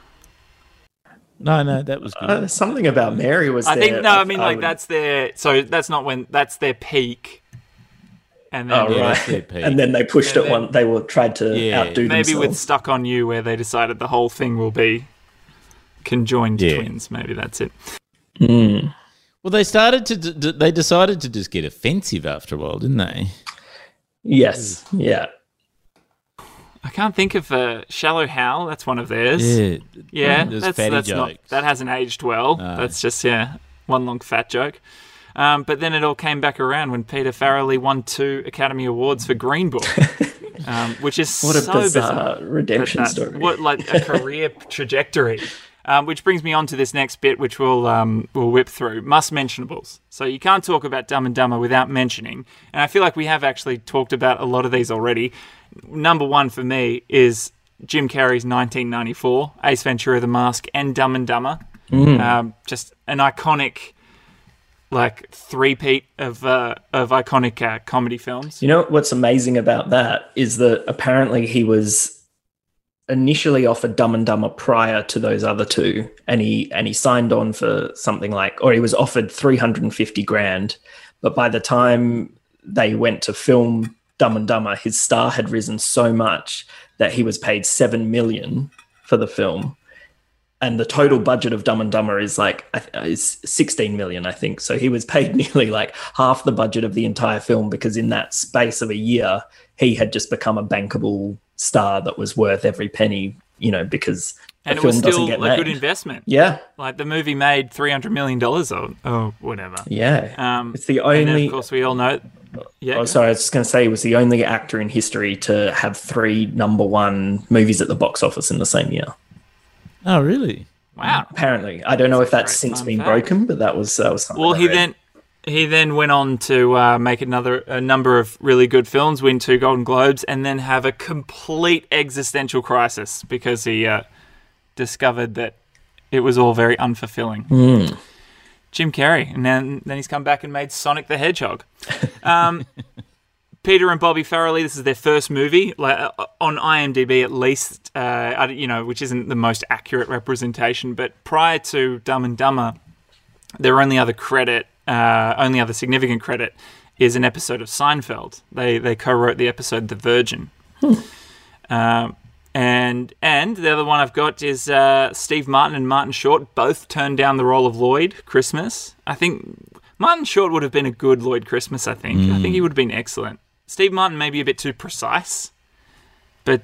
No, that was good. Something about Mary was. That's their. So that's not when. That's their peak. And then, that's their peak. And then they pushed it one. They tried to outdo themselves. Maybe with Stuck on You, where they decided the whole thing will be conjoined twins. Maybe that's it. Well, they decided to just get offensive after a while, didn't they? Yes. Yeah. I can't think of Shallow Hal. That's one of theirs. Yeah. That's not, that hasn't aged well. No. That's just one long fat joke. But then it all came back around when Peter Farrelly won 2 Academy Awards for Green Book, which is what a bizarre redemption story. What a career trajectory. Which brings me on to this next bit, which we'll whip through. Must mentionables. So you can't talk about Dumb and Dumber without mentioning, and I feel like we have actually talked about a lot of these already. Number one for me is Jim Carrey's 1994, Ace Ventura: The Mask, and Dumb and Dumber. Just an iconic, three-peat of iconic comedy films. You know what's amazing about that is that apparently he was initially offered Dumb and Dumber prior to those other two, and he signed on for something like, or he was offered 350 grand, but by the time they went to film Dumb and Dumber, his star had risen so much that he was paid 7 million for the film, and the total budget of Dumb and Dumber is 16 million, I think. So he was paid nearly like half the budget of the entire film, because in that space of a year, he had just become a bankable star that was worth every penny, because and the it was film doesn't still get a made. good investment. Yeah. Like the movie made $300 million or whatever. Yeah. It's the And only... of course, we all know... Yeah. Oh, sorry, I was just going to say he was the only actor in history to have 3 number 1 movies at the box office in the same year. Oh, really? Wow. Apparently. I don't know if that's Great since fun been fact. broken, but that was something. Well, I read. he then went on to make a number of really good films, win 2 Golden Globes, and then have a complete existential crisis because he discovered that it was all very unfulfilling. Jim Carrey, and then he's come back and made Sonic the Hedgehog. Peter and Bobby Farrelly, this is their first movie, on IMDb at least, which isn't the most accurate representation, but prior to Dumb and Dumber, their only other significant credit is an episode of Seinfeld. They co-wrote the episode The Virgin. And the other one I've got is Steve Martin and Martin Short both turned down the role of Lloyd Christmas. I think Martin Short would have been a good Lloyd Christmas, I think. I think he would have been excellent. Steve Martin may be a bit too precise, but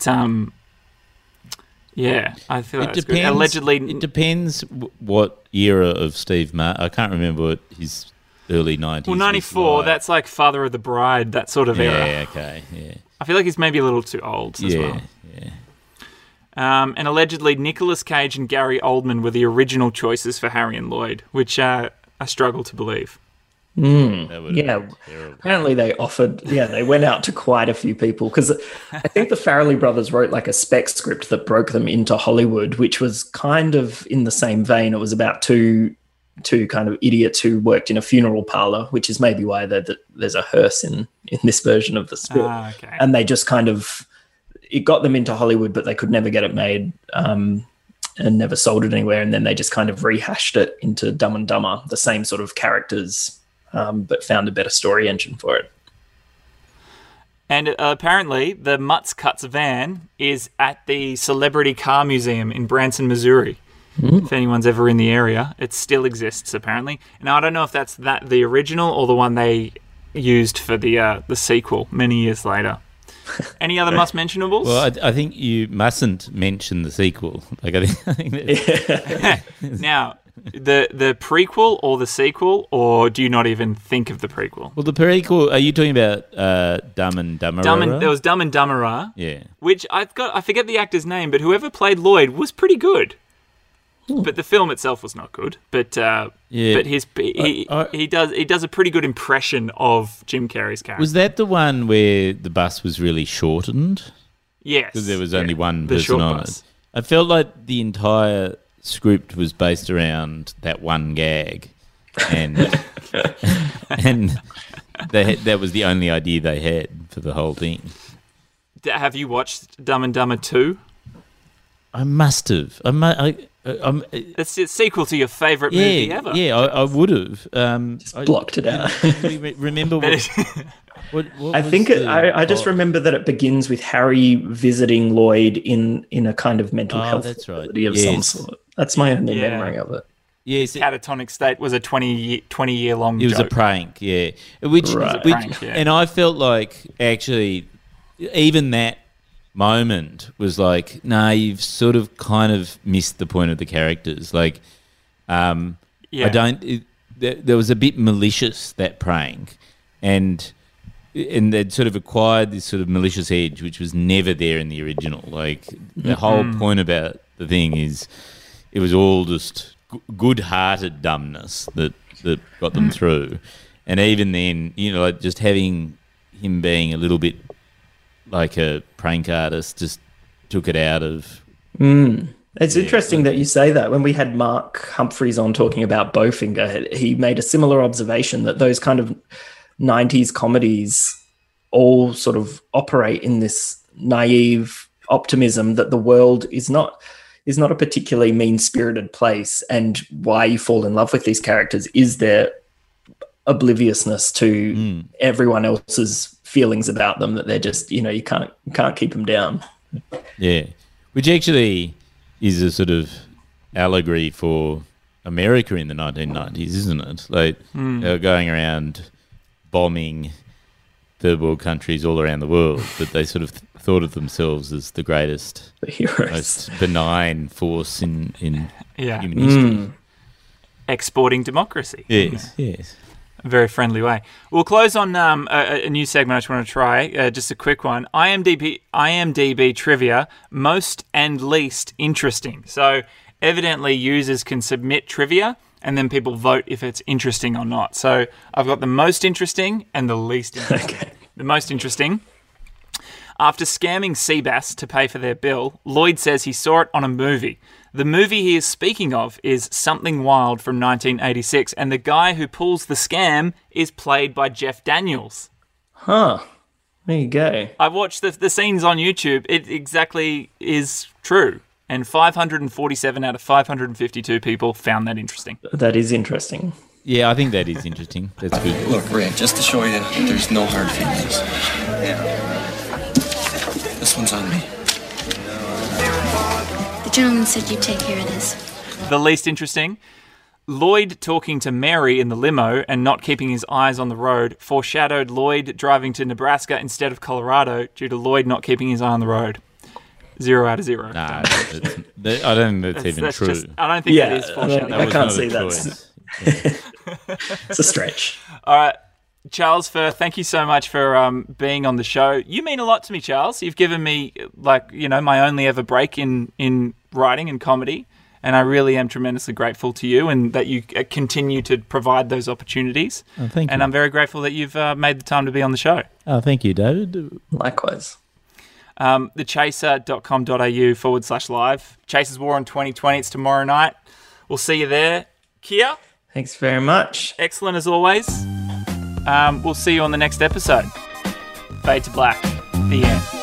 yeah, I feel like it's good. Allegedly... It depends what era of Steve Martin. I can't remember what his early 90s. Well, 94, that's like Father of the Bride, that sort of era. Yeah, okay, yeah. I feel like he's maybe a little too old as well. Yeah. And allegedly, Nicolas Cage and Gary Oldman were the original choices for Harry and Lloyd, which I struggle to believe. Yeah, apparently they went out to quite a few people, because I think the Farrelly brothers wrote like a spec script that broke them into Hollywood, which was kind of in the same vein. It was about two kind of idiots who worked in a funeral parlor, which is maybe why there's a hearse in this version of the script. Okay. And they just kind of, it got them into Hollywood, but they could never get it made and never sold it anywhere. And then they just kind of rehashed it into Dumb and Dumber, the same sort of characters, but found a better story engine for it. And apparently the Mutz Cuts van is at the Celebrity Car Museum in Branson, Missouri. If anyone's ever in the area, it still exists apparently. Now I don't know if that's the original or the one they used for the sequel many years later. Any other must-mentionables? Well, I think you mustn't mention the sequel. Like I think that's... Now, the prequel or the sequel, or do you not even think of the prequel? Well, the prequel. Are you talking about Dumb and Dumber? There was Dumb and Dumberer. Yeah. Which I forget the actor's name, but whoever played Lloyd was pretty good. But the film itself was not good. But but he does a pretty good impression of Jim Carrey's character. Was that the one where the bus was really shortened? Yes, because there was only one person short on bus. it. I felt like the entire script was based around that one gag, and that was the only idea they had for the whole thing. Have you watched Dumb and Dumber 2? I must have. It's a sequel to your favourite movie ever. Yeah, I would have. Blocked it out. Remember what I think I just remember that it begins with Harry visiting Lloyd in a kind of mental health facility of some sort. That's my only memory of it. Yes, Catatonic State was a 20-year long. It was joke. a prank, yeah. And I felt like actually, even that moment was like, nah, you've sort of kind of missed the point of the characters. Like, I don't. There was a bit malicious, that prank, and they'd sort of acquired this sort of malicious edge, which was never there in the original. Like the whole point about the thing is, it was all just good-hearted dumbness that got them through, and even then, like just having him being a little bit like a prank artist just took it out of. It's interesting that you say that. When we had Mark Humphreys on talking about Bowfinger, he made a similar observation that those kind of 90s comedies all sort of operate in this naive optimism that the world is not a particularly mean-spirited place, and why you fall in love with these characters is their obliviousness to everyone else's feelings about them, that they're just, you can't keep them down. Yeah, which actually is a sort of allegory for America in the 1990s, isn't it? Like, they were going around bombing third world countries all around the world, but they sort of thought of themselves as the greatest, most benign force in human history. Exporting democracy. Yes. A very friendly way. We'll close on a new segment I just want to try, just a quick one. IMDb trivia, most and least interesting. So evidently users can submit trivia and then people vote if it's interesting or not. So I've got the most interesting and the least interesting. Okay. The most interesting. After scamming Seabass to pay for their bill, Lloyd says he saw it on a movie. The movie he is speaking of is Something Wild from 1986, and the guy who pulls the scam is played by Jeff Daniels. Huh. There you go. I watched the scenes on YouTube. It exactly is true. And 547 out of 552 people found that interesting. That is interesting. Yeah, I think that is interesting. That's good. Look, Ray, just to show you there's no hard feelings. This one's on me. The gentleman said you'd take care of this. The least interesting. Lloyd talking to Mary in the limo and not keeping his eyes on the road foreshadowed Lloyd driving to Nebraska instead of Colorado due to Lloyd not keeping his eye on the road. 0 out of 0. Nah, I don't think that's even true. I don't think that is foreshadowing. I can't see that. It's a stretch. All right. Charles Firth, thank you so much for being on the show. You mean a lot to me, Charles. You've given me, my only ever break in writing and comedy, and I really am tremendously grateful to you and that you continue to provide those opportunities. Oh, thank you. And I'm very grateful that you've made the time to be on the show. Oh, thank you, David. Likewise. thechaser.com.au/live. Chasers War in 2020. It's tomorrow night. We'll see you there. Kia? Thanks very much. Excellent as always. We'll see you on the next episode. Fade to Black. The end.